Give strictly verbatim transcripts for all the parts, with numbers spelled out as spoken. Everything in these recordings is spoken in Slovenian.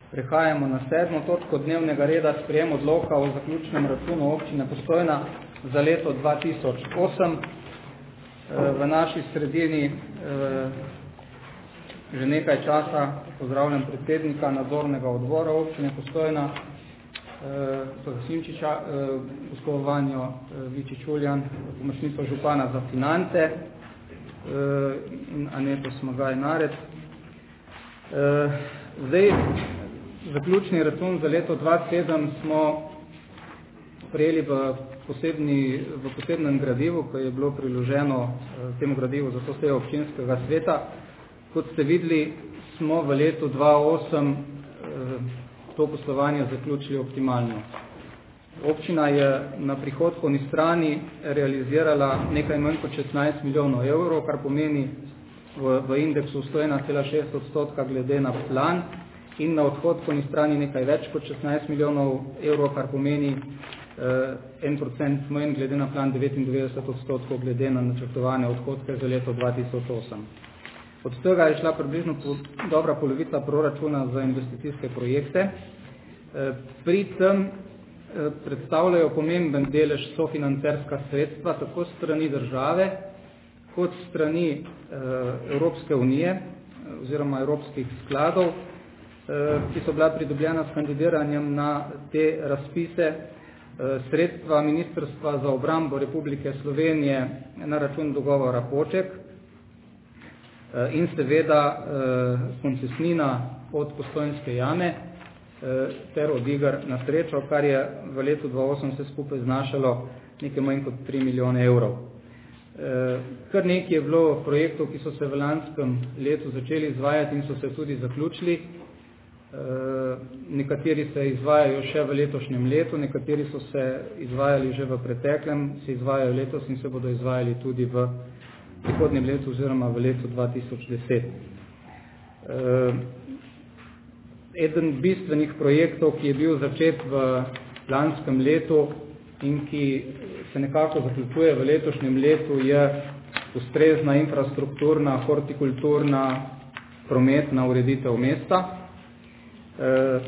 Prehajamo na sedmo točko dnevnega reda, sprejem odloka o zaključnem računu občine Postojna za leto dva tisoč osem. V naši sredini že nekaj časa pozdravljam predsednika nadzornega odbora občine Postojna, Simčiča, gospod Vanjo Vičič-Uljan, pomočnico župana za finance in Aneto Smagaj-Narec. Zdaj, zaključni račun za leto dva tisoč sedem smo prejeli v, posebni, v posebnem gradivu, ko je bilo priloženo temu gradivu za to sejo občinskega sveta. Kot ste videli, smo v letu dva tisoč osem to poslovanje zaključili optimalno. Občina je na prihodkovni strani realizirala nekaj manj kot šestnajst milijonov evrov, kar pomeni v, v indeksu sto ena cela šest odstotka glede na plan, in na odhodkovni strani nekaj več kot šestnajst milijonov evrov, kar pomeni eh, en procent manj glede na plan, devetindevetdeset odstotkov glede na načrtovane odhodke za leto dva tisoč osem. Od tega je šla približno po, dobra polovica proračuna za investicijske projekte. Eh, pri tem eh, predstavljajo pomemben delež sofinancerska sredstva, tako strani države, kot strani eh, Evropske unije oziroma evropskih skladov, ki so bila pridobljena s kandidiranjem na te razpise, sredstva Ministrstva za obrambo Republike Slovenije na račun dogovora Poček in seveda koncesnina od Postojnske jame ter od iger na srečo, kar je v letu dva tisoč osem vse skupaj znašalo nekaj manj kot tri milijone evrov. Kar nekaj je bilo projektov, ki so se v lanskem letu začeli izvajati in so se tudi zaključili. Nekateri se izvajajo še v letošnjem letu, nekateri so se izvajali že v preteklem, se izvajajo letos in se bodo izvajali tudi v prihodnjem letu oziroma v letu dva tisoč deset. Eden bistvenih projektov, ki je bil začet v lanskem letu in ki se nekako zaključuje v letošnjem letu, je ustrezna infrastrukturna, hortikulturna, prometna ureditev mesta. Uh,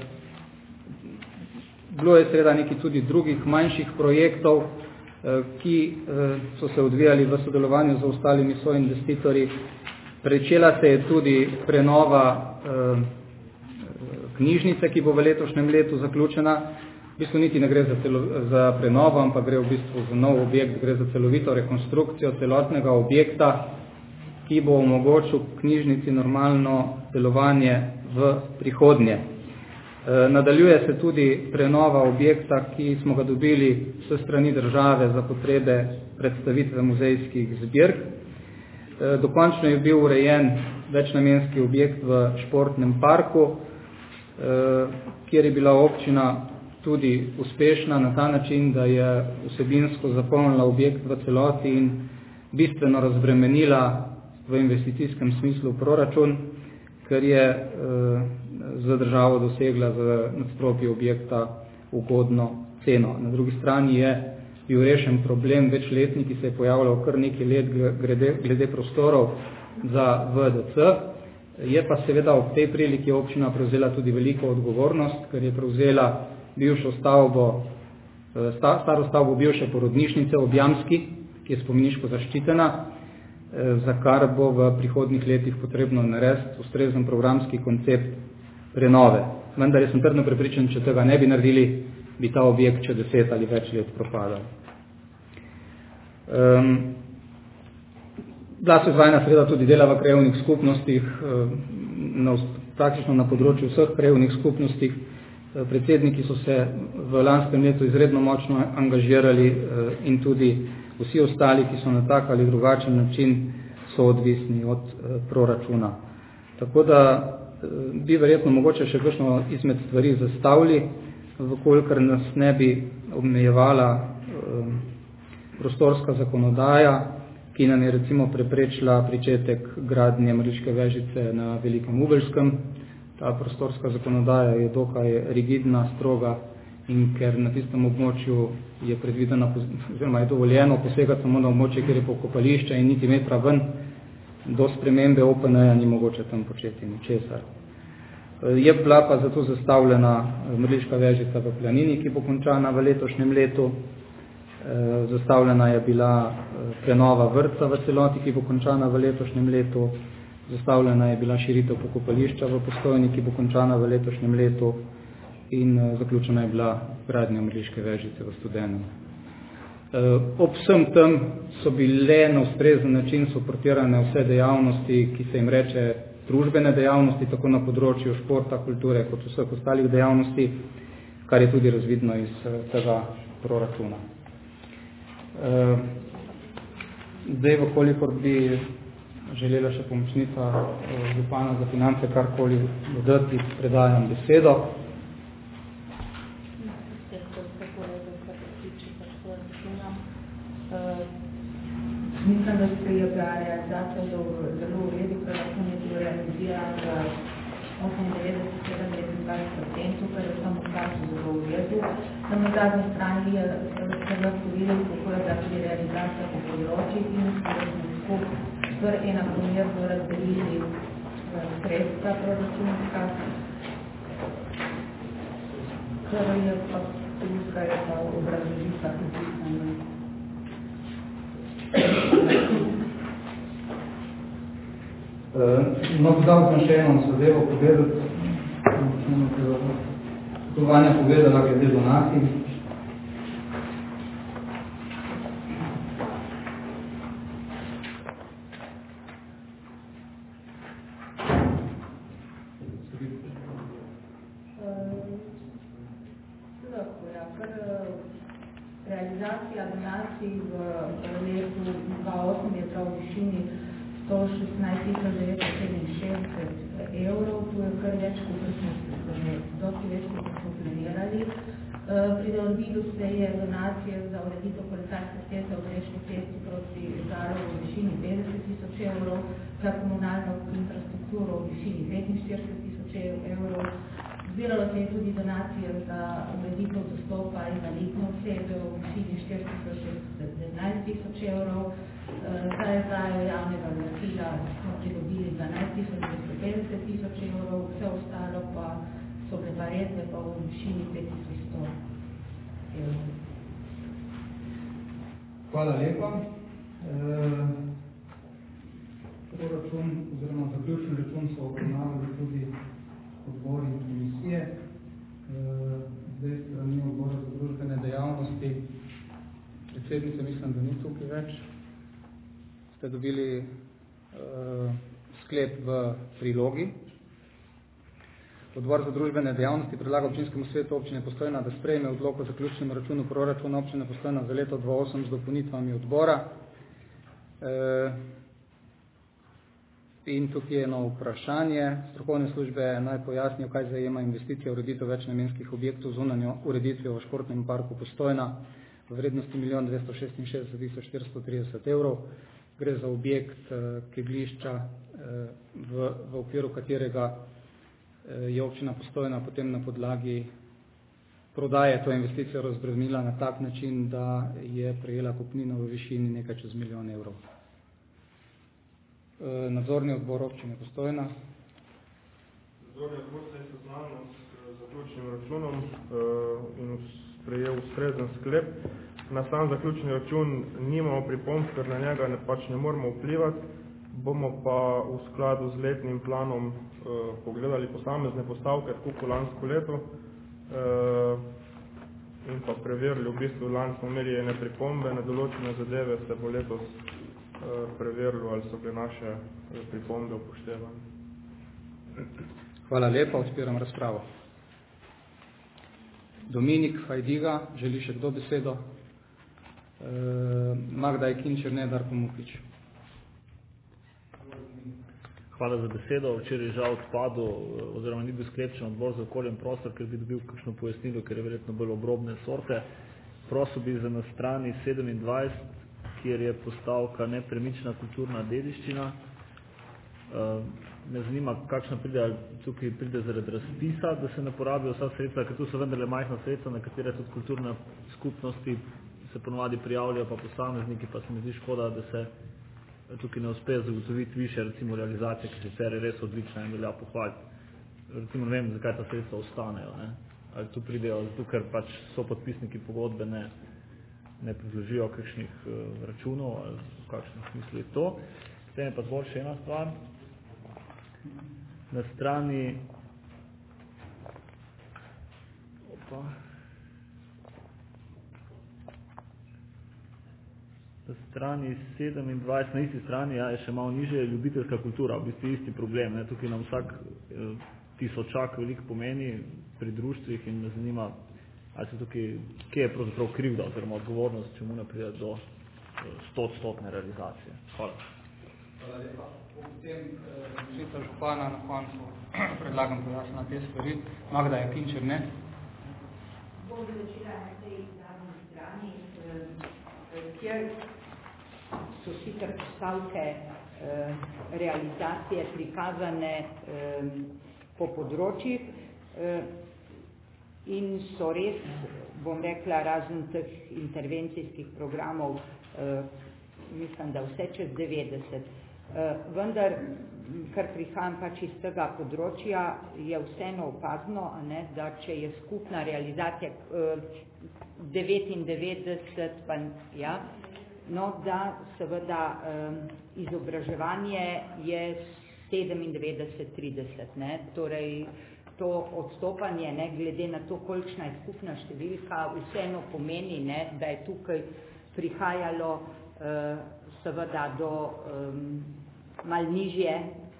bilo je seveda nekaj tudi drugih manjših projektov, uh, ki uh, so se odvijali v sodelovanju z ostalimi soinvestitorji. Pričela se je tudi prenova uh, knjižnice, ki bo v letošnjem letu zaključena. V bistvu niti ne gre za, celo, za prenovo, ampak gre v bistvu za nov objekt, gre za celovito rekonstrukcijo celotnega objekta, ki bo omogočil knjižnici normalno delovanje v prihodnje. Nadaljuje se tudi prenova objekta, ki smo ga dobili s strani države za potrebe predstavitve muzejskih zbirk. Dokončno je bil urejen večnamenski objekt v športnem parku, kjer je bila občina tudi uspešna na ta način, da je vsebinsko zapolnila objekt v celoti in bistveno razbremenila v investicijskem smislu proračun, ker je za državo dosegla v nadstropju objekta ugodno ceno. Na drugi strani je bil rešen problem večletni, ki se je pojavljal kar nekaj let glede, glede prostorov za V D C. Je pa seveda ob tej priliki občina prevzela tudi veliko odgovornost, ker je prevzela bivšo stavbo, staro stavbo bivše porodnišnice v Jamski, ki je spomeniško zaščitena, za kar bo v prihodnjih letih potrebno narediti ustrezen programski koncept prenove. Vendar sem trdno prepričan, če tega ne bi naredili, bi ta objekt še deset ali več let propadal. Um, bila so izvajena seveda tudi dela v krajevnih skupnostih, na, praktično na področju vseh krajevnih skupnostih. Predsedniki so se v lanskem letu izredno močno angažirali in tudi vsi ostali, ki so na tak ali drugačen način so odvisni od eh, proračuna. Tako da eh, bi verjetno mogoče še kakšno izmed stvari zastavili, vkolikor nas ne bi omejevala eh, prostorska zakonodaja, ki nam je recimo preprečila pričetek gradnje Mrliške vežice na Velikem Ubeljskem. Ta prostorska zakonodaja je dokaj rigidna, stroga, in ker na tistem območju je predvideno, oziroma je dovoljeno posegati samo na območje, kjer je pokopališče in niti metra ven, do spremembe O P N-ja ni mogoče tam početi ničesar. Je bila pa zato zastavljena mrliška vežica v Planini, ki bo končana v letošnjem letu. Zastavljena je bila prenova vrtca v celoti, ki bo končana v letošnjem letu. Zastavljena je bila širitev pokopališča v Postojni, ki bo končana v letošnjem letu. In zaključena je bila gradnja mrliške vežice v Studenem. Ob vsem tem so bile na ustrezen način suportirane vse dejavnosti, ki se jim reče družbene dejavnosti, tako na področju športa, kulture, kot vseh ostalih dejavnosti, kar je tudi razvidno iz tega proračuna. Zdaj, vkolikor bi želela še pomočnica župana za finance karkoli dodati, predajam besedo. Mislim, da se je bila realizacija zelo v redu, proračun je bil realiziran v osemindevetdeset celih devetindvajset procentov, kar je samo včasih zelo v redu. Na zadnji strani se lahko videli, kako je bila tudi realizacija po področjih in da smo skupaj kar enakomerno razdelili sredstva proračunska, kar je pa tukaj pa obrazložitva napisana. No, dodal sem še eno zadevo povedati, to Vanja povedala glede donacij. Realizacija donacij v letu dva tisoč osem je prav v višini sto šestnajst tisoč devetsto sedeminšestdeset evrov, to je kar več, kot smo dosti več, kot smo planirali. Pridobilo se je donacije za ureditev kolesarske ceste v Breški cesti proti Žarovu v višini petdeset tisoč evrov, za komunalno infrastrukturo v višini petinštirideset tisoč evrov. Zbiralo se je tudi donacije za ureditev dostopa invalidne osebe v višini štiristo sedemnajst tisoč evrov. Za izdajo javnega naročila smo pridobili dvanajst tisoč dvesto petdeset tisoč evrov, vse ostalo pa so bile pa redne pa v višini pet tisoč sto evrov. Hvala lepa. Proračun oziroma zaključni račun so obravnavali tudi odbor in komisije. Zdaj strani odbora za družbene dejavnosti. Predsednica, mislim, da ni tukaj več. Ste dobili uh, sklep v prilogi. Odbor za družbene dejavnosti predlaga občinskemu svetu občine Postojna, da sprejme odlok o zaključnem računu proračuna občine Postojna za leto dva tisoč osem z dopolnitvami odbora. Uh, In tukaj je eno vprašanje. Strokovne službe naj pojasnijo, kaj zajema investicija ureditev večnamenskih objektov zunanjo ureditvijo v športnem parku Postojna v vrednosti milijon dvesto šestinšestdeset tisoč štiristo trideset evrov. Gre za objekt kegljišča, v, v okviru katerega je občina Postojna potem na podlagi prodaje to investicijo razbremenila na tak način, da je prejela kupnino v višini nekaj čez milijon evrov. Nadzorni odbor občine Postojna. Nadzorni odbor se je seznanil s zaključnim računom in sprejel ustrezen sklep. Na sam zaključni račun nimamo pripomb, ker na njega ne, pač ne moramo vplivati. Bomo pa v skladu z letnim planom eh, pogledali posamezne postavke, tako kot lansko leto, eh, in pa preverili, v bistvu lani smo imeli ene pripombe na določene zadeve, se bo letos preverilo, ali so bile naše pripombe upoštevane. Hvala lepa, odpiram razpravo. Dominik Fajdiga, želi še kdo besedo? E, Magda Jekinčer, ne Darko Mukič. Hvala za besedo. Včeraj je žal odpadel, oziroma ni bil sklepčen odbor za okolje in prostor, ker bi dobil kakšno pojasnilo, ker je verjetno bolj obrobne sorte. Prosil bi za na strani sedemindvajset, kjer je postavka nepremična kulturna dediščina. Me zanima, kakšna pride, ali tukaj pride zaradi razpisa, da se ne porabijo vsa sredstva, ker tu so vendarle majhna sredstva, na katere tudi kulturne skupnosti se ponovadi prijavljajo, pa posamezniki, pa se mi zdi škoda, da se tukaj ne uspe zagotoviti više, recimo realizacije, ki sicer je res odlična in velja pohvaliti. recimo ne vem, zakaj ta sredstva ostanejo, ne? Ali tu pridejo, zato ker pač so podpisniki pogodbe ne, ne predložijo kakšnih uh, računov ali v kakšnem smislu je to. Potem je pa zbolj še ena stvar. Na strani opa, na strani sedemindvajset, na isti strani, ja, je še malo niže, ljubiteljska kultura, v bistvu isti problem, ne? Tukaj nam vsak uh, tisočak veliko pomeni pri društvih in me zanima, ali se tukaj, kje je pravzaprav krivda oziroma odgovornost, čemu ne pride do stotstotne realizacije. Hvala. Hvala lepa. Potem žita župana na koncu predlagam pojasniti na te stvari. Magda Jakinčer, ne? Bom začela na tej zadnji strani, kjer so sicer postavke realizacije prikazane po področjih in so res, bom rekla, razen teh intervencijskih programov, mislim, da vse čez devetdeset. Vendar, kar prihajam pač iz tega področja, je vseeno opazno, a ne, da če je skupna realizacija devetindevetdeset, pa ja, no, da seveda izobraževanje je sedemindevetdeset trideset, ne, torej to odstopanje, ne, glede na to, kolikšna je skupna številka, vseeno pomeni, ne, da je tukaj prihajalo uh, seveda do um, mal nižje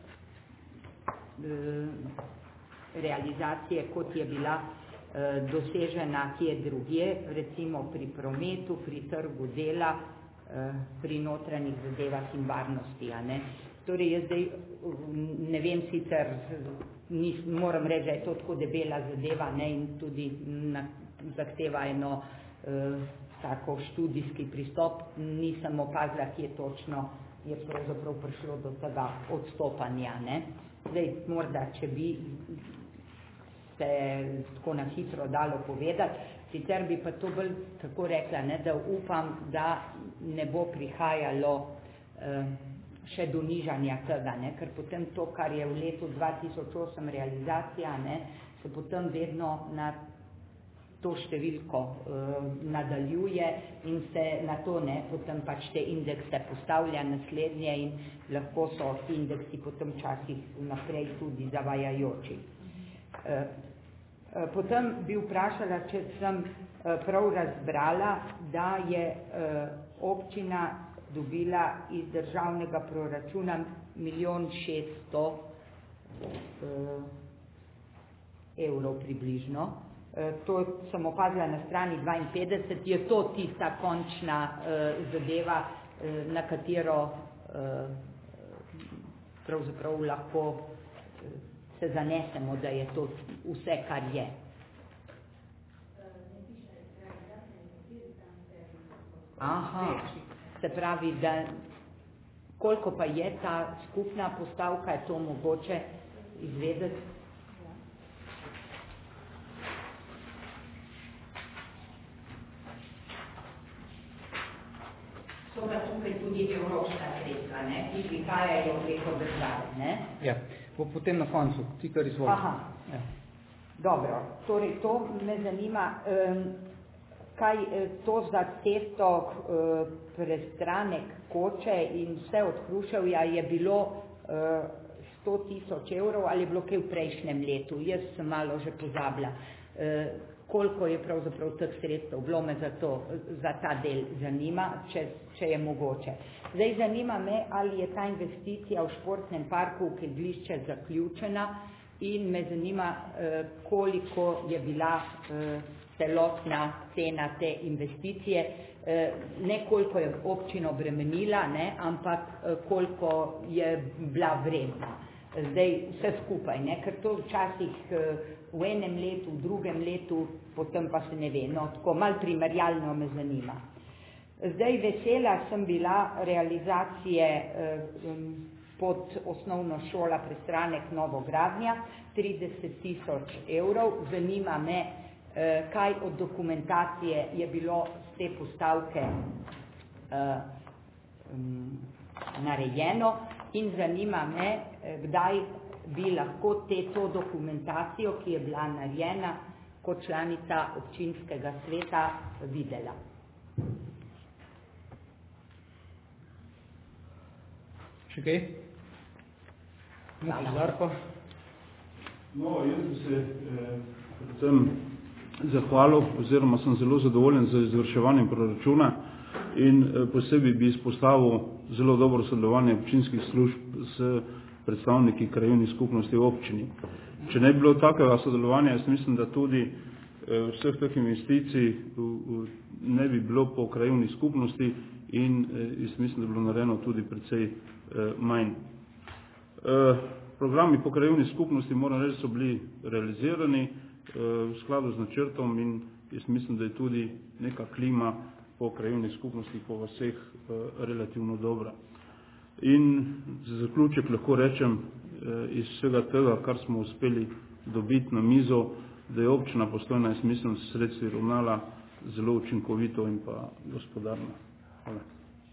uh, realizacije, kot je bila uh, dosežena kje drugje, recimo pri prometu, pri trgu dela, uh, pri notranjih zadevah in varnosti, a ne. Torej, jaz zdaj ne vem sicer, nis, moram reči, da je to tako debela zadeva, ne, in tudi na, zahteva eno eh, tako študijski pristop, nisem opazila, kje točno je pravzaprav prišlo do tega odstopanja, ne. Zdaj, morda, če bi se tako na hitro dalo povedati, sicer bi pa to bolj tako rekla, ne, da upam, da ne bo prihajalo eh, še do nižanja tega, ne? Ker potem to, kar je v letu dva tisoč osem realizacija, ne, se potem vedno na to številko uh, nadaljuje in se na to, ne, potem pač te indekse postavlja naslednje in lahko so ti indeksi potem časih naprej tudi zavajajoči. Uh, uh, potem bi vprašala, če sem uh, prav razbrala, da je uh, občina dobila iz državnega proračuna milijon šeststo uh, evrov približno. Uh, to sem opazila na strani dvainpetdeset, je to tista končna uh, zadeva, uh, na katero uh, pravzaprav lahko uh, se zanesemo, da je to vse, kar je. Aha. Se pravi, da koliko pa je ta skupna postavka, je to mogoče izvedeti? So pa tukaj tudi evropska sredstva, ne, ki prihajajo preko države, ne? Ja, bo potem na koncu, ti kar izvoli. Aha, ja. Dobro, torej to me zanima, um, kaj to za cesto uh, prestranek Koče in vse od Hruševja je bilo uh, sto tisoč evrov ali je bilo kaj v prejšnjem letu. Jaz sem malo že pozabila, uh, koliko je pravzaprav teh sredstev bilo, me za, to, za ta del zanima, če, če je mogoče. Zdaj zanima me, ali je ta investicija v športnem parku v Kegljišče zaključena in me zanima, uh, koliko je bila uh, celotna cena te investicije, ne koliko je občino bremenila, ne, ampak koliko je bila vredna. Zdaj vse skupaj, ne, ker to včasih v enem letu, v drugem letu, potem pa se ne ve, no, tako malo primerjalno me zanima. Zdaj vesela sem bila realizacije pod osnovno šola Prestranek Novogradnja, trideset tisoč evrov, zanima me, kaj od dokumentacije je bilo z te postavke uh, um, narejeno in zanima me, kdaj bi lahko te to dokumentacijo, ki je bila narejena kot članica občinskega sveta, videla. Še kaj? Zarko? No, jaz bi se eh, predvsem zahvalil, oziroma sem zelo zadovoljen z izvrševanjem proračuna in eh, posebej bi izpostavil zelo dobro sodelovanje občinskih služb s predstavniki krajevnih skupnosti v občini. Če ne bi bilo takega sodelovanja, jaz mislim, da tudi eh, vseh teh investicij v, v, ne bi bilo po krajevnih skupnosti in eh, jaz mislim, da bi bilo narejeno tudi precej eh, manj. Eh, programi po krajevni skupnosti, moram reči, so bili realizirani eh, v skladu z načrtom in jaz mislim, da je tudi neka klima po krajevnih skupnosti po vseh eh, relativno dobra. In za zaključek lahko rečem eh, iz vsega tega, kar smo uspeli dobiti na mizo, da je občina Postojna, jaz mislim, s sredstvi ravnala zelo učinkovito in pa gospodarno. Hvala.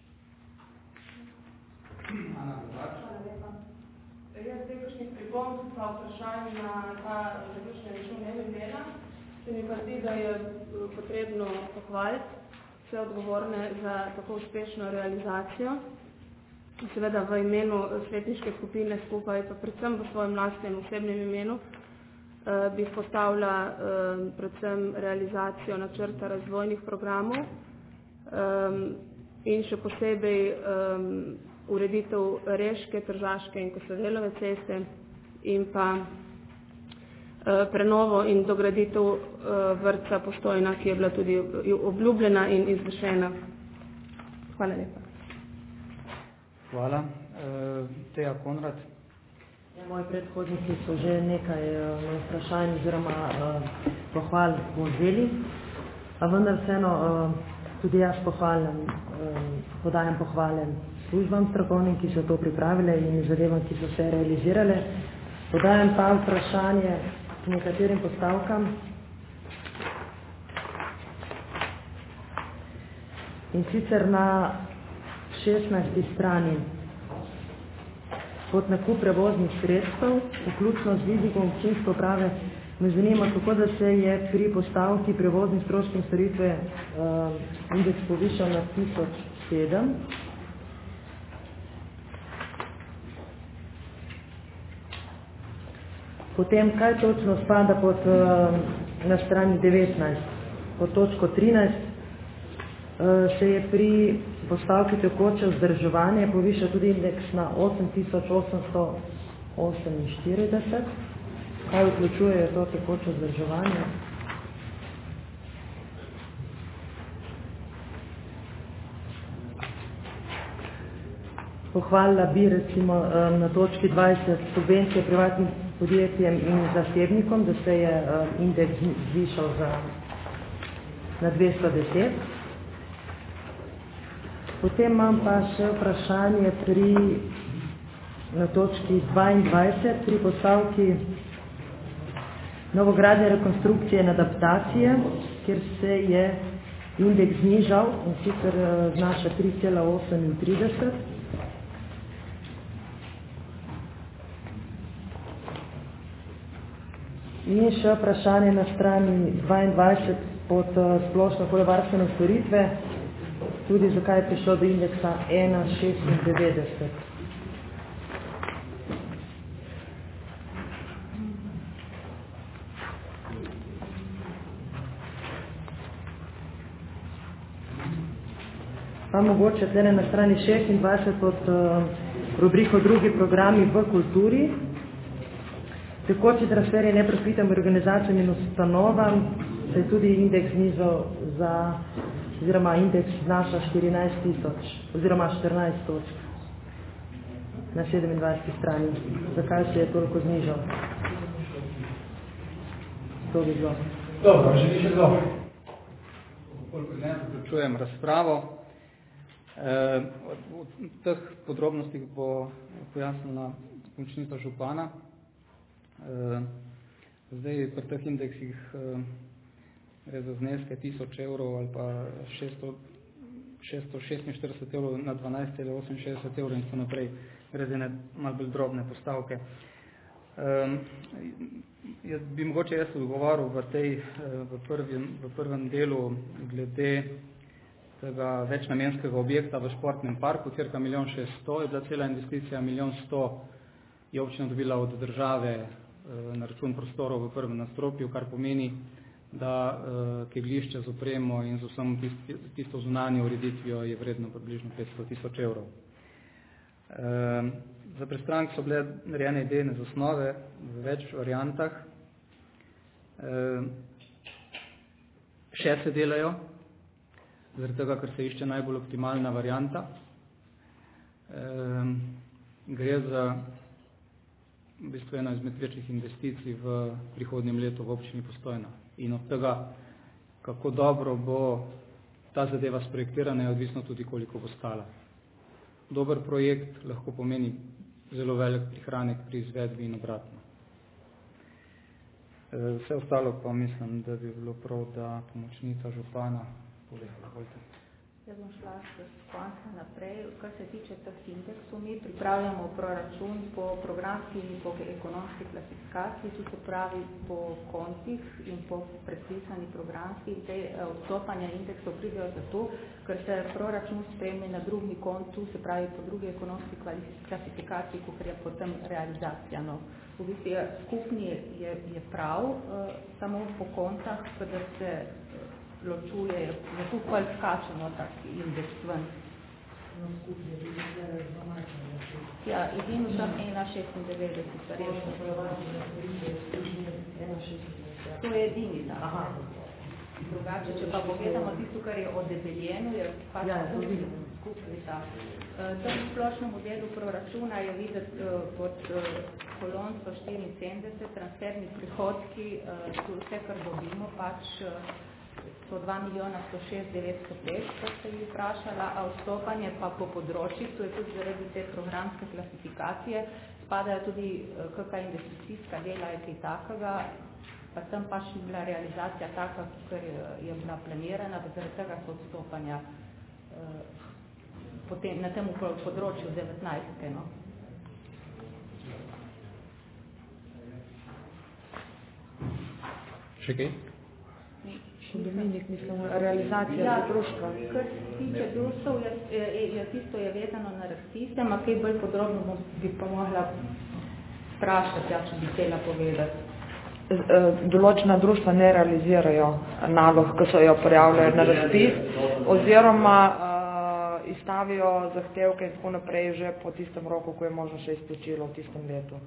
Jaz zdaj kakšnih pripomb pa vprašanj na ta zaključni račun ne bi imela. Se mi pa zdi, da je potrebno pohvaliti vse odgovorne za tako uspešno realizacijo. Seveda v imenu svetniške skupine skupaj, pa predvsem v svojem lastnem osebnem imenu, eh, bi izpostavila eh, predvsem realizacijo načrta razvojnih programov eh, in še posebej eh, ureditev Reške, Tržaške in Kosovelove ceste in pa eh, prenovo in dograditev eh, vrtca Postojna, ki je bila tudi obljubljena in izvršena. Hvala lepa. Hvala. E, Teja Konrad. Ja, moji predhodniki so že nekaj uh, vprašanj oziroma uh, pohval povzeli, a vendar vseeno uh, tudi jaz pohvalim, uh, podajam pohvale službam strokovnim, ki so to pripravile in zadevam, ki so se realizirale. Podajam pa vprašanje k nekaterim postavkam. In sicer na šestnajsti strani pod nakup prevoznih sredstev, vključno z vidikom občinske uprave, me zanima, kako da se je pri postavki prevoznih stroškov in storitve uh, indeks povišal na tisoč sedem. Potem, kaj točno spada pod, uh, na strani devetnajst, pod točko trinajst, uh, se je pri postavki tekoče vzdrževanje poviša tudi indeks na osem tisoč osemsto oseminštirideset. Kaj vključuje to tekoče vzdrževanje? Pohvalila bi recimo na točki dvajset subvencije privatnim podjetjem in zasebnikom, da se je indeks zvišal za, na dvesto deset. Potem imam pa še vprašanje pri, na točki dvaindvajset, pri postavki novogradnje, rekonstrukcije in adaptacije, kjer se je indeks znižal in sicer znaša tri cela osemintrideset. In še vprašanje na strani dvaindvajset pod splošno okoljevarstvene storitve, tudi zakaj je prišlo do indeksa ena šestindevetdeset. Pa mogoče tlele na strani šestindvajset pod uh, rubriko drugi programi v kulturi. Tekoči transferje neprofitem organizacijam in ustanovam se je tudi indeks znižal za oziroma indeks znaša štirinajst tisoč oziroma štirinajst točk na sedemindvajseti strani. Zakaj se je toliko znižal? To bi bilo. Dobro, želi še kdo? Koliko ne, zaključujem razpravo. E, v teh podrobnostih bo pojasnila pomočnica župana. E, zdaj pri teh indeksih e, gre za zneske tisoč evrov ali pa šeststo šestinštirideset evrov na dvanajst cela oseminšestdeset evrov in tako naprej. Gre za ne malo bolj drobne postavke. Um, jaz bi mogoče jaz odgovoril v, tej, v, prvim, v prvem delu glede tega večnamenskega objekta v športnem parku, cirka milijon šeststo, je bila cela investicija, milijon sto je občina dobila od države na račun prostorov v prvem nadstropju, kar pomeni, da kegljišče z opremo in z vsem tisto, tisto zunanjo ureditvijo je vredno približno petsto tisoč evrov. Za prestrank so bile narejene idejne zasnove v več variantah. Še se delajo, zaradi tega, ker se išče najbolj optimalna varianta. Gre za v bistvu eno izmed večjih investicij v prihodnjem letu v občini Postojna. In od tega, kako dobro bo ta zadeva sprojektirana, je odvisno tudi, koliko bo stala. Dober projekt lahko pomeni zelo velik prihranek pri izvedbi in obratno. Vse ostalo pa mislim, da bi bilo prav, da pomočnica župana pove. Jaz bom šla s konca naprej. Kar se tiče teh indeksov, mi pripravljamo proračun po programski in po ekonomski klasifikaciji, tu se pravi po kontih in po predpisani programski. In te odstopanja indeksov pridejo zato, ker se proračun spremlja na drugi kontu, se pravi po drugi ekonomski klasifikaciji, kot je potem realizacija. No, v bistvu je, skupni je, je prav, uh, samo po kontah, da se ločuje, je tu kval skačeno tak indeks ven. No, skupni je bilo zelo Ja, edino tam ena šestindevetdeset, resno. To je edini tam. Aha. Drugače, če pa pogledamo tisto, kar je odebeljeno, je pač ja, skupni ta. Tam v splošnem delu proračuna je videti pod kolon sto štiriinsedemdeset, transferni prihodki, vse, kar dobimo, pač sto dva milijona sto šest devetsto pet, kot ste ji vprašala, a odstopanje pa po področjih, to je tudi zaradi te programske klasifikacije, spadajo tudi kakšna investicijska dela je kaj takega, pa tam pač ni bila realizacija taka, ker je bila planirana, da zaradi tega so odstopanja potem, na tem področju devetnajstke. No. Še kaj? Dominik, mislim, realizacija ja, društva. Kar se tiče društv, je, je, je, tisto je vezano na razpise, a kaj bolj podrobno bi pa mogla sprašati, ja, če bi htela povedati. Določena društva ne realizirajo nalog, ki so jo prijavljali na razpis, oziroma uh, izstavijo zahtevke in tako naprej že po tistem roku, ko je možno še izplačilo v tistem letu.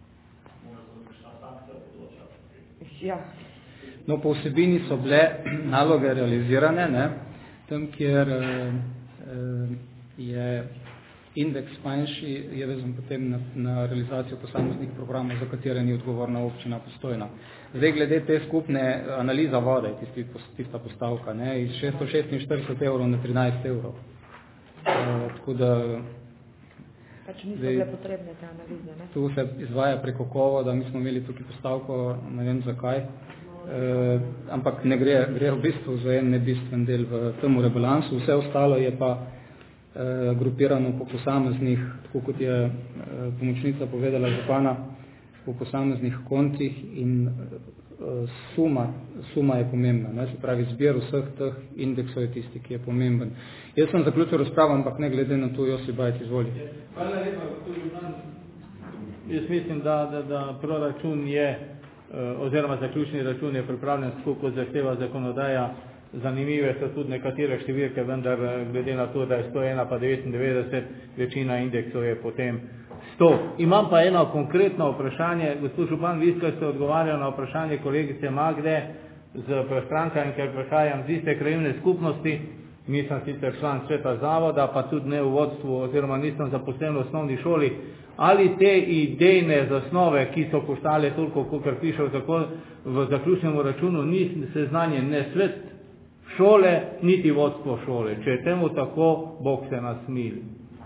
Ja. No, po vsebini so bile naloge realizirane, ne, tam, kjer eh, je indeks manjši, je vezan potem na, na realizacijo posameznih programov, za katere ni odgovorna občina Postojna. Zdaj, glede te skupne analiza vode, tisti, tista postavka, ne, iz šeststo šestinštirideset evrov na trinajst evrov. E, tako da... Pač niso bile potrebne te analize, ne? Tu se izvaja preko kovo, da mi smo imeli tukaj postavko, ne vem zakaj, e, ampak ne gre, gre v bistvu za en nebistven del v tem rebalansu, vse ostalo je pa e, grupirano po posameznih, tako kot je e, pomočnica povedala župana, po posameznih kontih in e, suma, suma je pomembna, ne? Se pravi zbir vseh teh indeksov je tisti, ki je pomemben. Jaz sem zaključil razpravo, ampak ne glede na to, Josip Bajc, izvoli. Hvala lepa, jaz mislim, da, da, da proračun je, oziroma zaključni račun je pripravljen skupaj, kot zahteva zakonodaja. Zanimive so tudi nekatere številke, vendar glede na to, da je sto ena pa devetindevetdeset, večina indeksov je potem sto. Imam pa eno konkretno vprašanje, gospod župan, vi ste odgovarjali na vprašanje kolegice Magde z prestrankanjem, ker prihajam z iste krajevne skupnosti, nisem sicer član sveta zavoda, pa tudi ne v vodstvu, oziroma nisem zaposlen v osnovni šoli. Ali te idejne zasnove, ki so koštale toliko, kot piše v, zakon, v zaključnem računu, ni seznanjen ne svet šole, niti vodstvo šole. Če je temu tako, Bog se nasmili.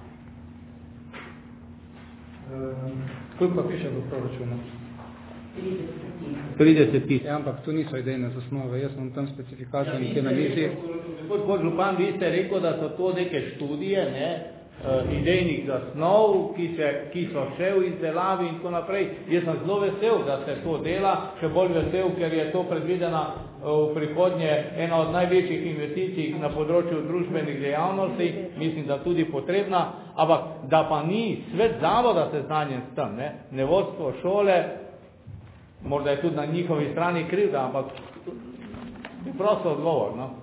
Koliko pa piše v proračunu? trideset tisoč. Ja, ampak tu niso idejne zasnove, jaz sem tam specifikacijo nekaj analizi. Gospod župan, vi ste rekel, da so to neke študije, ne, idejnih zasnov, ki, se, ki so še v izdelavi in tako naprej. Jaz sem zelo vesel, da se to dela, še bolj vesel, ker je to predvidena v prihodnje ena od največjih investicij na področju družbenih dejavnosti, mislim, da tudi potrebna, ampak da pa ni svet zavoda seznanjen s tem, ne, ne vodstvo šole, morda je tudi na njihovi strani krivda, ampak bi prosto odgovor, no.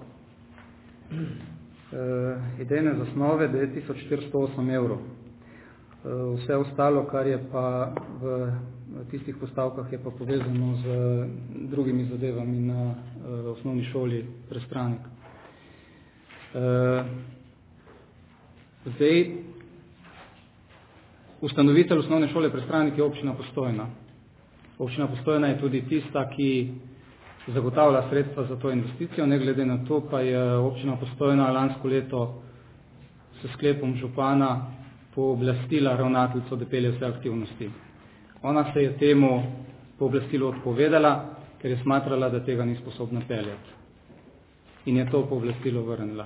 Uh, idejne zasnove devet tisoč štiristo osem evrov. Uh, vse ostalo, kar je pa v tistih postavkah, je pa povezano z drugimi zadevami na uh, osnovni šoli Prestranik. Uh, zdaj, ustanovitelj osnovne šole Prestranik je občina Postojna. Občina Postojna je tudi tista, ki zagotavlja sredstva za to investicijo, ne glede na to pa je občina Postojna lansko leto s sklepom župana pooblastila ravnateljico, da pelje vse aktivnosti. Ona se je temu pooblastilu odpovedala, ker je smatrala, da tega ni sposobna peljati. In je to pooblastilo vrnila.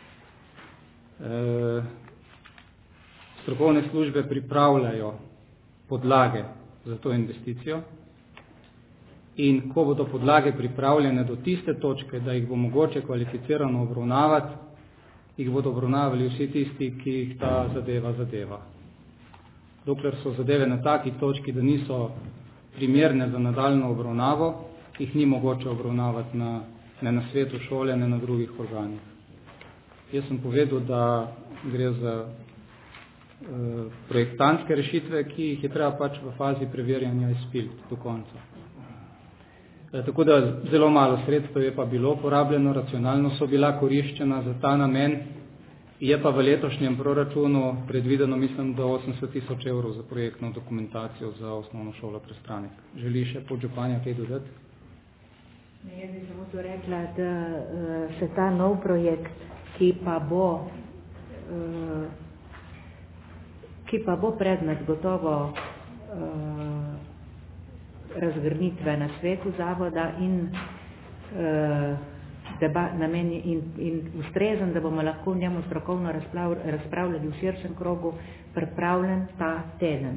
E, strokovne službe pripravljajo podlage za to investicijo, in ko bodo podlage pripravljene do tiste točke, da jih bo mogoče kvalificirano obravnavati, jih bodo obravnavali vsi tisti, ki jih ta zadeva zadeva. Dokler so zadeve na taki točki, da niso primerne za nadaljno obravnavo, jih ni mogoče obravnavati na, ne na svetu šole, ne na drugih organih. Jaz sem povedal, da gre za e, projektantske rešitve, ki jih je treba pač v fazi preverjanja izpiliti do konca. Tako da zelo malo sredstev je pa bilo porabljeno, racionalno so bila koriščena za ta namen, je pa v letošnjem proračunu predvideno, mislim, do osemdeset tisoč evrov za projektno dokumentacijo za osnovno šolo Prestranik. Želi še podžupanja kaj dodati? Ne, jaz bi samo to rekla, da uh, se ta nov projekt, ki pa bo uh, ki pa bo predmet gotovo uh, razgrnitve na svetu zavoda in, uh, deba, nameni, in, in ustrezen, da bomo lahko v njemu strokovno razprav, razpravljali v širšem krogu, pripravljen ta teden.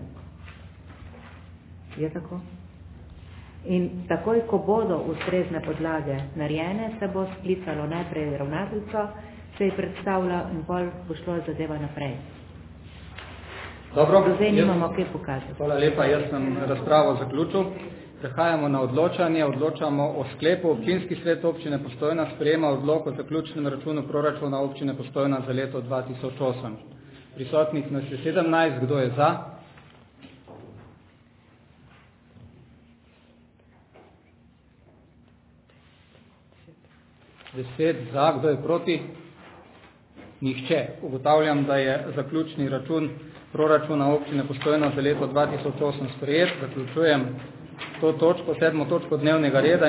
Je tako? In takoj, ko bodo ustrezne podlage narejene, se bo sklicalo najprej ravnateljico, se ji predstavlja in pol bo šlo zadeva naprej. Dobro, zdaj nimamo kaj pokazati. Hvala lepa, jaz sem razpravo zaključil. Prehajamo na odločanje. Odločamo o sklepu. Občinski svet občine Postojna sprejema odlok o zaključnem računu proračuna občine Postojna za leto dva tisoč osem. Prisotnih nas je sedemnajst. Kdo je za? Deset za. Kdo je proti? Nihče. Ugotavljam, da je zaključni račun proračuna občine Postojna za leto dva tisoč osem sprejet. Zaključujem to točko, sedmo točko dnevnega reda.